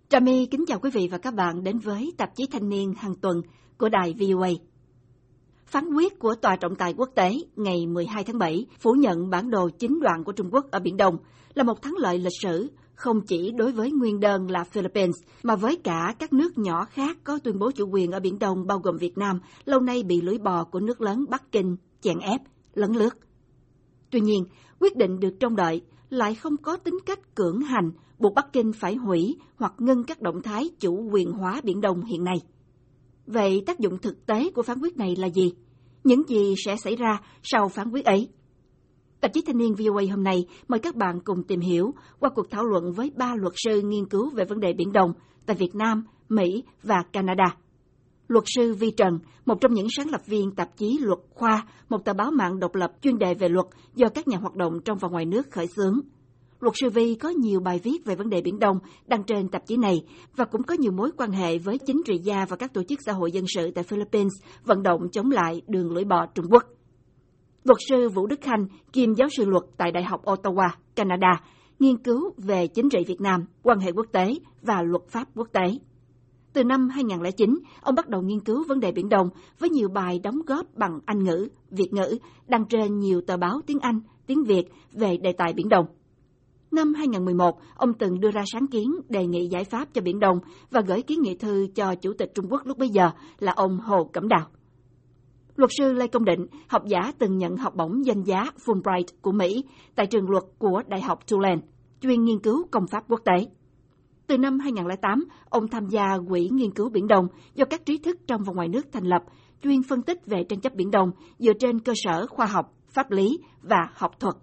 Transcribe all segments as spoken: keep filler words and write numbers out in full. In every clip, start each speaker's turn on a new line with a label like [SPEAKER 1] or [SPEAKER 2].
[SPEAKER 1] Trà My kính chào quý vị và các bạn đến với tạp chí Thanh niên hàng tuần của đài vê o a. Phán quyết của Tòa trọng tài quốc tế ngày mười hai tháng bảy phủ nhận bản đồ chín đoạn của Trung Quốc ở Biển Đông là một thắng lợi lịch sử, không chỉ đối với nguyên đơn là Philippines, mà với cả các nước nhỏ khác có tuyên bố chủ quyền ở Biển Đông bao gồm Việt Nam, lâu nay bị lưỡi bò của nước lớn Bắc Kinh chèn ép, lấn lướt. Tuy nhiên, quyết định được trông đợi lại không có tính cách cưỡng hành, buộc Bắc Kinh phải hủy hoặc ngưng các động thái chủ quyền hóa Biển Đông hiện nay. Vậy tác dụng thực tế của phán quyết này là gì? Những gì sẽ xảy ra sau phán quyết ấy? Tạp chí Thanh niên vê o a hôm nay mời các bạn cùng tìm hiểu qua cuộc thảo luận với ba luật sư nghiên cứu về vấn đề Biển Đông tại Việt Nam, Mỹ và Canada. Luật sư Vi Trần, một trong những sáng lập viên tạp chí Luật Khoa, một tờ báo mạng độc lập chuyên đề về luật do các nhà hoạt động trong và ngoài nước khởi xướng. Luật sư Vi có nhiều bài viết về vấn đề Biển Đông đăng trên tạp chí này và cũng có nhiều mối quan hệ với chính trị gia và các tổ chức xã hội dân sự tại Philippines vận động chống lại đường lưỡi bò Trung Quốc. Luật sư Vũ Đức Khanh, kiêm giáo sư luật tại Đại học Ottawa, Canada, nghiên cứu về chính trị Việt Nam, quan hệ quốc tế và luật pháp quốc tế. Từ năm hai không không chín, ông bắt đầu nghiên cứu vấn đề Biển Đông với nhiều bài đóng góp bằng Anh ngữ, Việt ngữ, đăng trên nhiều tờ báo tiếng Anh, tiếng Việt về đề tài Biển Đông. Năm hai không một một, ông từng đưa ra sáng kiến đề nghị giải pháp cho Biển Đông và gửi kiến nghị thư cho Chủ tịch Trung Quốc lúc bấy giờ là ông Hồ Cẩm Đào. Luật sư Lê Công Định, học giả từng nhận học bổng danh giá Fulbright của Mỹ tại trường luật của Đại học Tulane, chuyên nghiên cứu công pháp quốc tế. Từ năm hai không không tám, ông tham gia Quỹ Nghiên cứu Biển Đông do các trí thức trong và ngoài nước thành lập, chuyên phân tích về tranh chấp Biển Đông dựa trên cơ sở khoa học, pháp lý và học thuật.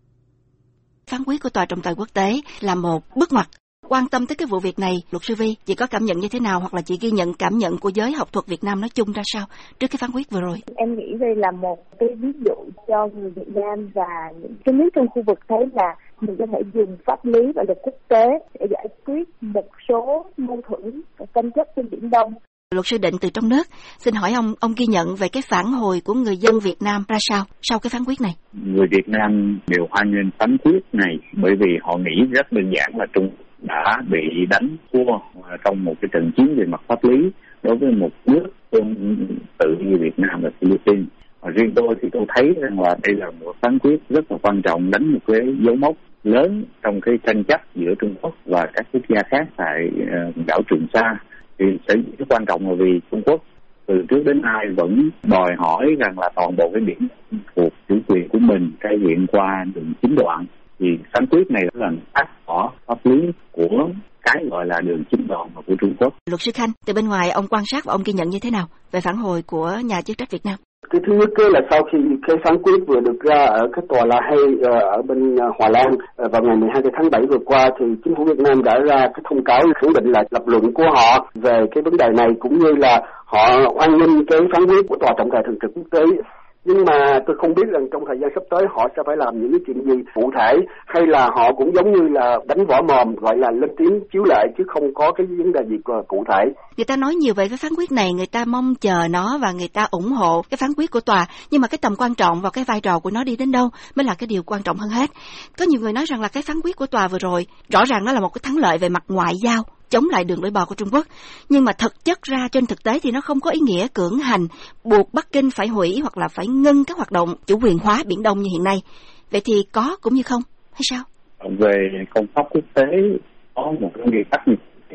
[SPEAKER 1] Phán quyết của Tòa trọng tài quốc tế là một bước ngoặt. Quan tâm tới cái vụ việc này, luật sư Vi, chị có cảm nhận như thế nào hoặc là chị ghi nhận cảm nhận của giới học thuật Việt Nam nói chung ra sao trước cái phán quyết vừa rồi?
[SPEAKER 2] Em nghĩ đây là một cái ví dụ cho người Việt Nam và những cái nước trong khu vực thấy là mình có thể dùng pháp lý và luật quốc tế để giải quyết một số mâu thuẫn và tranh chấp trên Biển Đông.
[SPEAKER 1] Luật sư Định từ trong nước, xin hỏi ông, ông ghi nhận về cái phản hồi của người dân Việt Nam ra sao sau cái phán quyết này?
[SPEAKER 3] Người Việt Nam đều hoan nghênh phán quyết này bởi vì họ nghĩ rất đơn giản là Trung đã bị đánh thua trong một cái trận chiến về mặt pháp lý đối với một nước tương tự như Việt Nam và Philippines. Và riêng tôi thì tôi thấy rằng là đây là một phán quyết rất là quan trọng, đánh một cái dấu mốc lớn trong cái tranh chấp giữa Trung Quốc và các quốc gia khác tại đảo Trường Sa. Thì sẽ rất quan trọng là vì Trung Quốc từ trước đến nay vẫn đòi hỏi rằng là toàn bộ cái biển thuộc chủ quyền của mình thể hiện qua đường chín đoạn. Thì phán quyết này là bác bỏ pháp lý của cái gọi là đường chín đoạn của Trung Quốc.
[SPEAKER 1] Luật sư Khanh, từ bên ngoài ông quan sát và ông ghi nhận như thế nào về phản hồi của nhà chức trách Việt Nam?
[SPEAKER 4] Cái thứ nhất là sau khi cái phán quyết vừa được ra ở cái tòa La Hay ở bên Hòa Lan vào ngày mười hai tháng bảy vừa qua, thì chính phủ Việt Nam đã ra cái thông cáo khẳng định là lập luận của họ về cái vấn đề này, cũng như là họ hoan nghênh cái phán quyết của tòa trọng tài thường trực quốc tế. Nhưng mà tôi không biết rằng trong thời gian sắp tới họ sẽ phải làm những cái chuyện gì cụ thể, hay là họ cũng giống như là đánh võ mồm, gọi là lên tiếng chiếu lệ, chứ không có cái vấn đề gì cụ thể.
[SPEAKER 1] Người ta nói nhiều về cái phán quyết này, người ta mong chờ nó và người ta ủng hộ cái phán quyết của tòa, nhưng mà cái tầm quan trọng và cái vai trò của nó đi đến đâu mới là cái điều quan trọng hơn hết. Có nhiều người nói rằng là cái phán quyết của tòa vừa rồi rõ ràng nó là một cái thắng lợi về mặt ngoại giao, chống lại đường lưỡi bò của Trung Quốc, nhưng mà thực chất ra trên thực tế thì nó không có ý nghĩa cưỡng hành, buộc Bắc Kinh phải hủy hoặc là phải ngưng các hoạt động chủ quyền hóa Biển Đông như hiện nay. Vậy thì có cũng như không, hay sao?
[SPEAKER 3] Về công pháp quốc tế có một cái nguyên tắc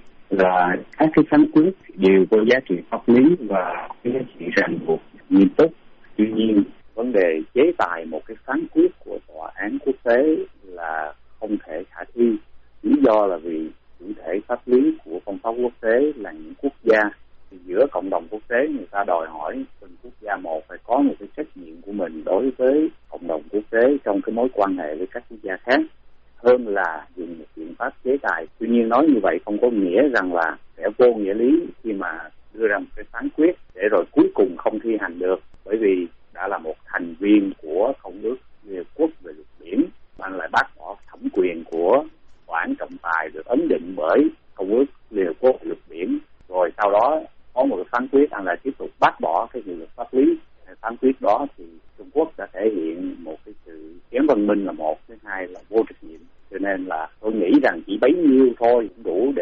[SPEAKER 3] là các cái phán quyết đều có giá trị pháp lý và cái giá trị ràng buộc nghiêm túc. Tuy nhiên, vấn đề chế tài một cái phán quyết của tòa án quốc tế là không thể khả thi. Lý do là vì chủ thể pháp lý của công pháp quốc tế là những quốc gia, thì giữa cộng đồng quốc tế người ta đòi hỏi từng quốc gia một phải có một cái trách nhiệm của mình đối với cộng đồng quốc tế trong cái mối quan hệ với các quốc gia khác, hơn là dùng một biện pháp chế tài. Tuy nhiên nói như vậy không có nghĩa rằng là sẽ vô nghĩa lý khi mà đưa ra một cái phán quyết để rồi cuối cùng không thi hành được, bởi vì đã là một thành viên của Công ước Liên Hợp Quốc về luật biển mà lại bác bỏ thẩm quyền của tòa án trọng tài được ấn định bởi Công ước Liên Hợp Quốc về luật biển, rồi sau đó có một cái phán quyết là tiếp tục bác bỏ cái hiệu lực pháp lý. Phán quyết đó thì Trung Quốc đã thể hiện một cái sự kém văn minh là một, thứ hai là vô trách nhiệm. Cho nên là tôi nghĩ rằng chỉ bấy nhiêu thôi đủ để cho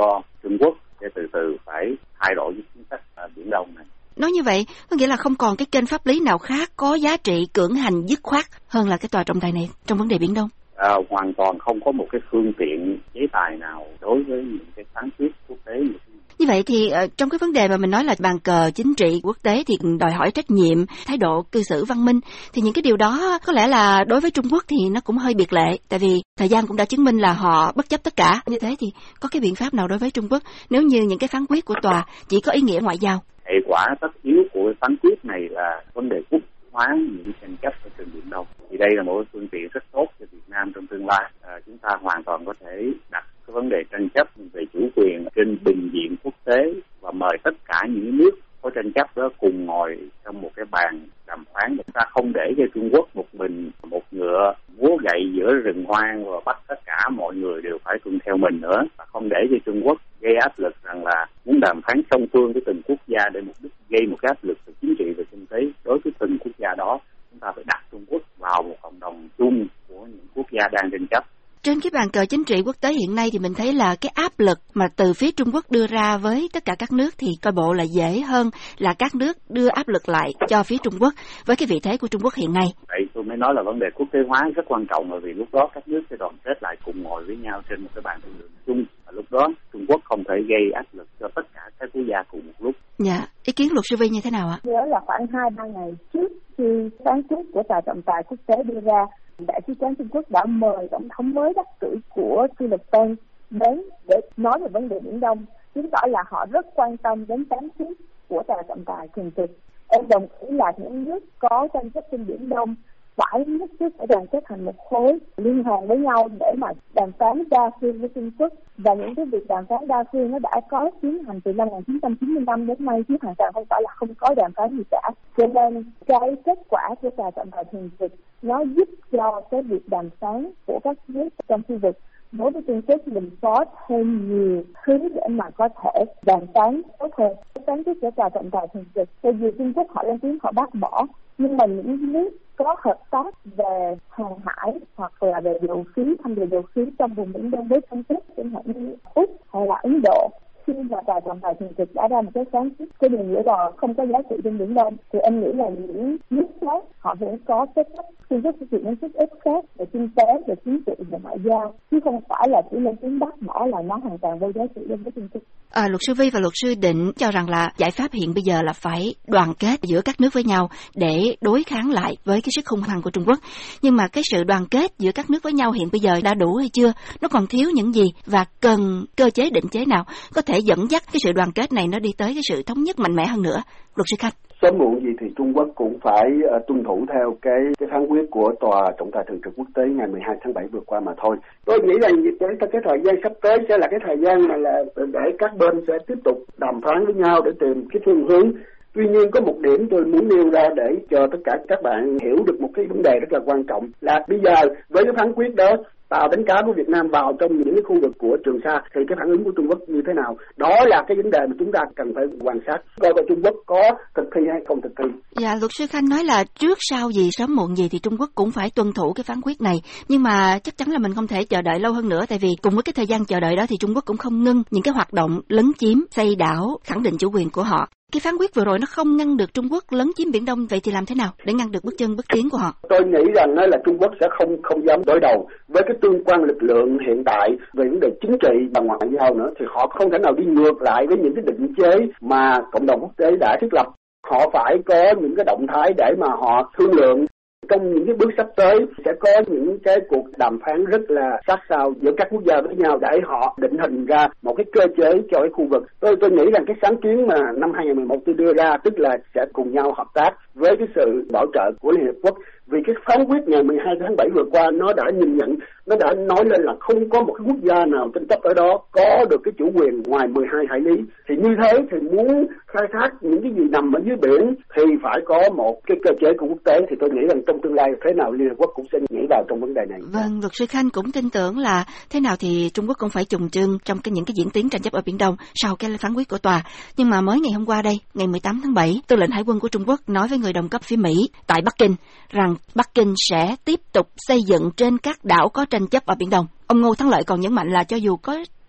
[SPEAKER 3] cho Trung Quốc để từ từ phải thay đổi cái chính sách ở Biển Đông này.
[SPEAKER 1] Nói như vậy, có nghĩa là không còn cái kênh pháp lý nào khác có giá trị cưỡng hành dứt khoát hơn là cái tòa trọng tài này trong vấn đề Biển Đông.
[SPEAKER 3] À, hoàn toàn không có một cái phương tiện chế tài nào đối với những cái phán quyết quốc tế.
[SPEAKER 1] Như vậy thì uh, trong cái vấn đề mà mình nói là bàn cờ chính trị quốc tế thì đòi hỏi trách nhiệm, thái độ cư xử văn minh, thì những cái điều đó có lẽ là đối với Trung Quốc thì nó cũng hơi biệt lệ, tại vì thời gian cũng đã chứng minh là họ bất chấp tất cả. Như thế thì có cái biện pháp nào đối với Trung Quốc nếu như những cái phán quyết của tòa chỉ có ý nghĩa ngoại giao?
[SPEAKER 3] Hệ quả tất yếu của phán quyết này là vấn đề quốc hóa những tranh chấp ở trên Biển Đông. Thì đây là một phương tiện rất tốt cho Việt Nam trong tương lai. À, chúng ta hoàn toàn có thể đặt cái vấn đề tranh chấp về chủ quyền trên bình diện quốc tế và mời tất cả những nước có tranh chấp đó cùng ngồi trong một cái bàn đàm phán. Chúng ta không để cho Trung Quốc một mình một ngựa múa gậy giữa rừng hoang và bắt tất cả mọi người đều phải tuân theo mình nữa, và không để cho Trung Quốc gây áp lực rằng là muốn đàm phán song phương với từng quốc gia để mục đích gây một cái áp lực về chính trị và kinh tế đối với từng quốc gia đó. Chúng ta phải đặt Trung Quốc vào một cộng đồng chung của những quốc gia đang tranh chấp.
[SPEAKER 1] Trên cái bàn cờ chính trị quốc tế hiện nay thì mình thấy là cái áp lực mà từ phía Trung Quốc đưa ra với tất cả các nước thì coi bộ là dễ hơn là các nước đưa áp lực lại cho phía Trung Quốc với cái vị thế của Trung Quốc hiện nay.
[SPEAKER 3] Vậy tôi mới nói là vấn đề quốc tế hóa rất quan trọng, bởi vì lúc đó các nước sẽ đoàn kết lại cùng ngồi với nhau trên một cái bàn thương lượng chung. Và lúc đó Trung Quốc không thể gây áp lực cho tất cả các quốc gia cùng một lúc.
[SPEAKER 1] Dạ, ý kiến luật sư Vi như thế nào ạ?
[SPEAKER 2] Nhớ là khoảng hai ba ngày trước khi phán quyết của tòa trọng tài quốc tế đưa ra, đại sứ quán Trung Quốc đã mời tổng thống mới đắc cử của Philippines đến để nói về vấn đề Biển Đông, chứng tỏ là họ rất quan tâm đến phán quyết của tòa trọng tài thường trực. Em đồng ý là những nước có tranh chấp trên Biển Đông phải nhất thiết phải đoàn kết thành một khối, liên hoàn với nhau để mà đàm phán đa phương với Trung Quốc. Và những cái việc đàm phán đa phương nó đã có tiến hành từ năm một nghìn chín trăm chín mươi lăm đến nay, chứ hoàn toàn không phải là không có đàm phán gì cả. Cho nên cái kết quả của tòa trọng tài thường trực nó giúp cho cái việc đàm phán của các nước trong khu vực đối với Trung Quốc mình có thêm nhiều thứ để mà có thể đàm phán tốt hơn. Phán quyết của tòa trọng tài thường trực, tại vì Trung Quốc họ lên tiếng họ bác bỏ, nhưng mà những nước có hợp tác về hàng hải hoặc là về dầu khí, thăm dò dầu khí trong vùng Biển Đông với Trung Quốc, chẳng hạn như Úc hay là Ấn Độ, khi mà tòa trọng tài thường trực đã ra một cái phán quyết cái đường lưỡi bò không có giá trị trên Biển Đông, thì em nghĩ là những nước khác họ vẫn có cái cách Trung Quốc thực hiện những sức ép khác về kinh tế, về chính trị, về ngoại giao, chứ không phải là chỉ lên tiếng bác bỏ là nó hoàn toàn vô giá trị đối với Trung Quốc.
[SPEAKER 1] À, luật sư Vi và luật sư Định cho rằng là giải pháp hiện bây giờ là phải đoàn kết giữa các nước với nhau để đối kháng lại với cái sức hung hăng của Trung Quốc. Nhưng mà cái sự đoàn kết giữa các nước với nhau hiện bây giờ đã đủ hay chưa? Nó còn thiếu những gì và cần cơ chế định chế nào có thể dẫn dắt cái sự đoàn kết này nó đi tới cái sự thống nhất mạnh mẽ hơn nữa? Luật sư Khanh.
[SPEAKER 4] Sớm muộn gì thì Trung Quốc cũng phải uh, tuân thủ theo cái cái phán quyết của tòa trọng tài thường trực quốc tế ngày mười hai tháng bảy vừa qua mà thôi. Tôi nghĩ rằng cái, cái thời gian sắp tới sẽ là cái thời gian mà là để các bên sẽ tiếp tục đàm phán với nhau để tìm cái phương hướng. Tuy nhiên có một điểm tôi muốn nêu ra để cho tất cả các bạn hiểu được một cái vấn đề rất là quan trọng là bây giờ với cái phán quyết đó tàu đánh cá của Việt Nam vào trong những cái khu vực của Trường Sa thì cái phản ứng của Trung Quốc như thế nào? Đó là cái vấn đề mà chúng ta cần phải quan sát, coi coi Trung Quốc có thực thi hay không thực thi.
[SPEAKER 1] Dạ, luật sư Khanh nói là trước sau gì sớm muộn gì thì Trung Quốc cũng phải tuân thủ cái phán quyết này, nhưng mà chắc chắn là mình không thể chờ đợi lâu hơn nữa, tại vì cùng với cái thời gian chờ đợi đó thì Trung Quốc cũng không ngưng những cái hoạt động lấn chiếm, xây đảo, khẳng định chủ quyền của họ. Cái phán quyết vừa rồi nó không ngăn được Trung Quốc lấn chiếm Biển Đông, vậy thì làm thế nào để ngăn được bước chân bước tiến của họ?
[SPEAKER 4] Tôi nghĩ rằng là Trung Quốc sẽ không không dám đối đầu với cái tương quan lực lượng hiện tại về vấn đề chính trị và ngoại giao nữa, thì họ không thể nào đi ngược lại với những cái định chế mà cộng đồng quốc tế đã thiết lập. Họ phải có những cái động thái để mà họ thương lượng. Trong những cái bước sắp tới sẽ có những cái cuộc đàm phán rất là sát sao giữa các quốc gia với nhau để họ định hình ra một cái cơ chế cho cái khu vực. Tôi tôi nghĩ rằng cái sáng kiến mà năm hai nghìn mười một tôi đưa ra, tức là sẽ cùng nhau hợp tác với cái sự bảo trợ của Liên Hiệp Quốc. Vì cái phán quyết ngày mười hai tháng bảy vừa qua nó đã nhìn nhận, nó đã nói lên là không có một cái quốc gia nào tranh chấp ở đó có được cái chủ quyền ngoài mười hai hải lý. Thì như thế thì muốn khai thác những cái gì nằm ở dưới biển thì phải có một cái cơ chế của quốc tế. Thì tôi nghĩ rằng trong tương lai thế nào Liên Hợp Quốc cũng sẽ nhảy vào trong vấn đề này.
[SPEAKER 1] Vâng, luật sư Khanh cũng tin tưởng là thế nào thì Trung Quốc cũng phải trùng trưng trong cái những cái diễn tiến tranh chấp ở Biển Đông sau cái phán quyết của tòa. Nhưng mà mới ngày hôm qua đây, ngày mười tám tháng bảy, Tư lệnh Hải quân của Trung Quốc nói với người đồng cấp phía Mỹ tại Bắc Kinh rằng Bắc Kinh sẽ tiếp tục xây dựng trên các đảo có tranh chấp ở Biển Đông. Ông Ngô Thắng Lợi còn nhấn mạnh là cho dù có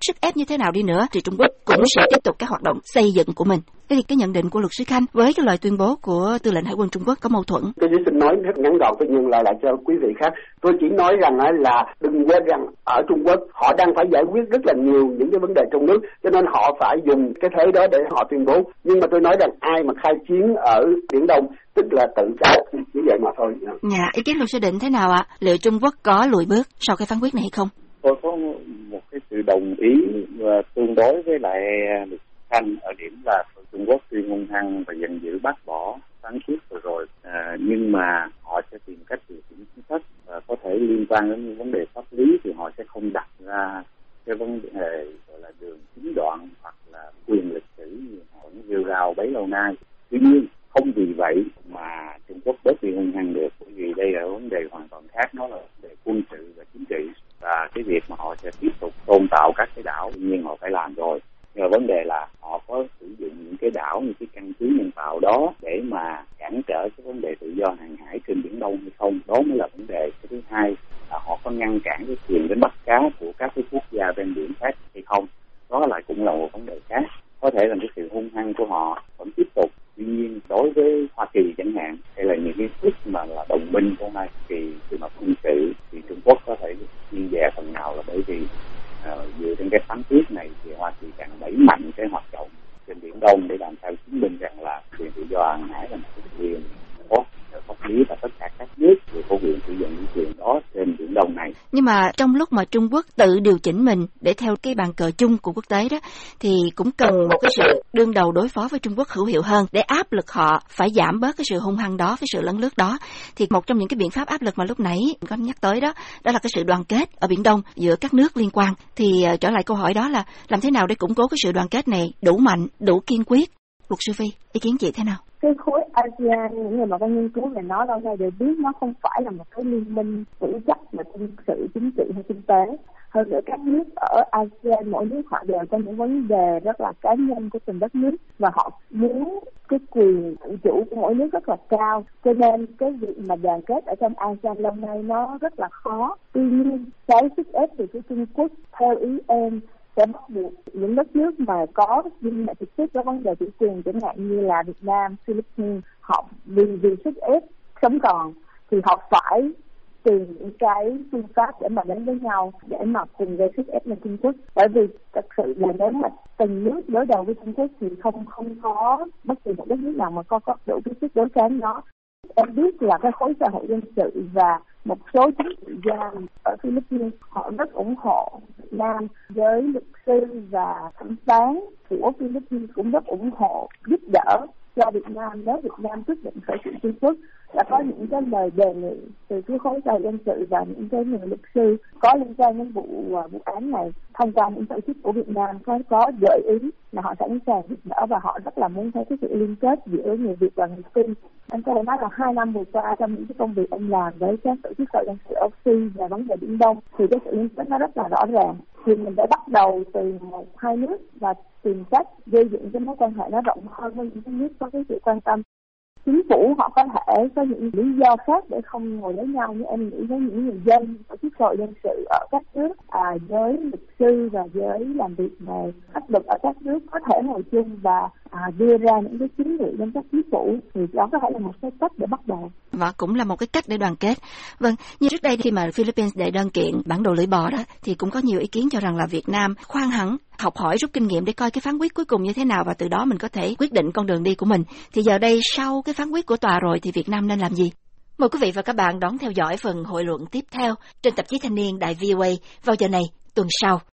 [SPEAKER 1] sức ép như thế nào đi nữa thì Trung Quốc cũng sẽ tiếp tục các hoạt động xây dựng của mình. Thế thì cái nhận định của luật sư Khanh với cái lời tuyên bố của Tư lệnh Hải quân Trung Quốc có mâu thuẫn?
[SPEAKER 4] Tôi chỉ xin nói rất ngắn gọn, tôi nhường lại lại cho quý vị khác. Tôi chỉ nói rằng là đừng quên rằng ở Trung Quốc họ đang phải giải quyết rất là nhiều những cái vấn đề trong nước, cho nên họ phải dùng cái thế đó để họ tuyên bố. Nhưng mà tôi nói rằng ai mà khai chiến ở Biển Đông tức là tự sát, như vậy mà thôi.
[SPEAKER 1] Dạ, ý kiến luật sư Định thế nào ạ? Liệu Trung Quốc có lùi bước sau cái phán quyết này hay không?
[SPEAKER 3] Tôi có một cái sự đồng ý và tương đối với lại luật Khanh ở điểm là Trung Quốc tuy hung hăng và giận dữ bác bỏ phán quyết vừa rồi, à, nhưng mà họ sẽ tìm cách điều chỉnh chính sách, và có thể liên quan đến những vấn đề pháp lý thì họ sẽ không đặt ra cái vấn đề gọi là đường chính đoạn hoặc là quyền lịch sử như họ vẫn rêu rao bấy lâu nay. Tuy nhiên không vì vậy mà Trung Quốc bớt đi hung hăng được, bởi vì đây là vấn đề hoàn toàn khác, nó là vấn đề quân sự và chính trị, và cái việc mà họ sẽ tiếp tục tôn tạo các cái đảo tự nhiên họ phải làm rồi. Nhưng mà vấn đề là họ có sử dụng những cái đảo, những cái căn cứ nhân tạo đó để mà cản trở cái vấn đề tự do hàng hải trên Biển Đông hay không, đó mới là vấn đề. Cái thứ hai là họ có ngăn cản cái quyền đánh bắt cá của các cái quốc gia ven biển khác hay không, đó lại cũng là một vấn đề khác. Có thể là cái sự hung hăng của họ vẫn tiếp tục. Tuy nhiên đối với Hoa Kỳ chẳng hạn, hay là những cái nước mà là đồng minh của Hoa Kỳ từ mặt quân sự thì Trung Quốc có thể chia rẽ phần nào, là bởi vì uh, dựa trên cái phán quyết này thì Hoa Kỳ càng đẩy mạnh cái hoạt động trên Biển Đông để làm sao chứng minh rằng là quyền tự do hàng hải là một cái quyền có pháp lý và tất cả các nước đều có quyền sử dụng những quyền đó trên Biển Đông này.
[SPEAKER 1] Nhưng mà trong lúc mà Trung Quốc tự điều chỉnh mình để theo cái bàn cờ chung của quốc tế đó, thì cũng cần một cái sự đương đầu đối phó với Trung Quốc hữu hiệu hơn để áp lực họ phải giảm bớt cái sự hung hăng đó, cái sự lấn lướt đó. Thì một trong những cái biện pháp áp lực mà lúc nãy có nhắc tới đó, đó là cái sự đoàn kết ở Biển Đông giữa các nước liên quan. Thì uh, trở lại câu hỏi đó là làm thế nào để củng cố cái sự đoàn kết này đủ mạnh, đủ kiên quyết? Luật sư Phi, ý kiến chị thế nào?
[SPEAKER 2] Cái khối a sê an, những người mà có nghiên cứu về nó lâu nay đều biết nó không phải là một cái liên minh vững chắc về quân sự, chính trị hay kinh tế. Hơn nữa các nước ở a sê an, mỗi nước họ đều có những vấn đề rất là cá nhân của từng đất nước, và họ muốn cái quyền tự chủ của mỗi nước rất là cao. Cho nên cái việc mà đoàn kết ở trong a sê an lâu nay nó rất là khó. Tuy nhiên cái sức ép từ phía Trung Quốc theo ý em sẽ bắt buộc những đất nước mà có liên hệ trực tiếp với vấn đề chủ quyền, chẳng hạn như là Việt Nam, Philippines, họ vì vì sức ép sống còn thì họ phải tìm những cái phương pháp để mà đến với nhau, để mà cùng gây sức ép lên Trung Quốc. Bởi vì thật sự là nếu mà từng nước đối đầu với Trung Quốc thì không không có bất kỳ một đất nước nào mà có có đủ cái sức đối kháng đó. Em biết là cái khối xã hội dân sự và một số chính trị gia ở Philippines họ rất ủng hộ Việt Nam, với luật sư và thẩm phán của Philippines cũng rất ủng hộ giúp đỡ cho Việt Nam nếu Việt Nam quyết định khởi kiện Trung Quốc. Đã có những cái lời đề nghị từ phía khối xã hội dân sự và những cái người luật sư có liên quan đến vụ vụ án này thông qua những tổ chức của Việt Nam có có gợi ý là họ sẵn sàng giúp đỡ, và họ rất là muốn thấy cái sự liên kết giữa người Việt và người Phi. Anh có thể nói là hai năm vừa qua trong những cái công việc anh làm với các tổ chức xã hội dân sự âu xi và vấn đề Biển Đông thì cái sự liên kết nó rất là rõ ràng. Thì mình đã bắt đầu từ một hai nước và tìm cách gây dựng cái mối quan hệ nó rộng hơn với những cái nước có cái sự quan tâm. Chính phủ họ có thể có những lý do khác để không ngồi với nhau, như em nghĩ với những người dân, tổ chức xã hội dân sự ở các nước, à, với luật sư và với làm việc về pháp luật ở các nước có thể ngồi chung và à, đưa ra những cái kiến nghị đến các chính phủ, thì đó có thể là một cái cách để bắt đầu.
[SPEAKER 1] Và cũng là một cái cách để đoàn kết. Vâng, như trước đây khi mà Philippines đệ đơn kiện bản đồ lưỡi bò đó, thì cũng có nhiều ý kiến cho rằng là Việt Nam khoan hẳn học hỏi rút kinh nghiệm để coi cái phán quyết cuối cùng như thế nào, và từ đó mình có thể quyết định con đường đi của mình. Thì giờ đây sau cái phán quyết của tòa rồi thì Việt Nam nên làm gì? Mời quý vị và các bạn đón theo dõi phần hội luận tiếp theo trên tạp chí Thanh niên Đài vê o a vào giờ này tuần sau.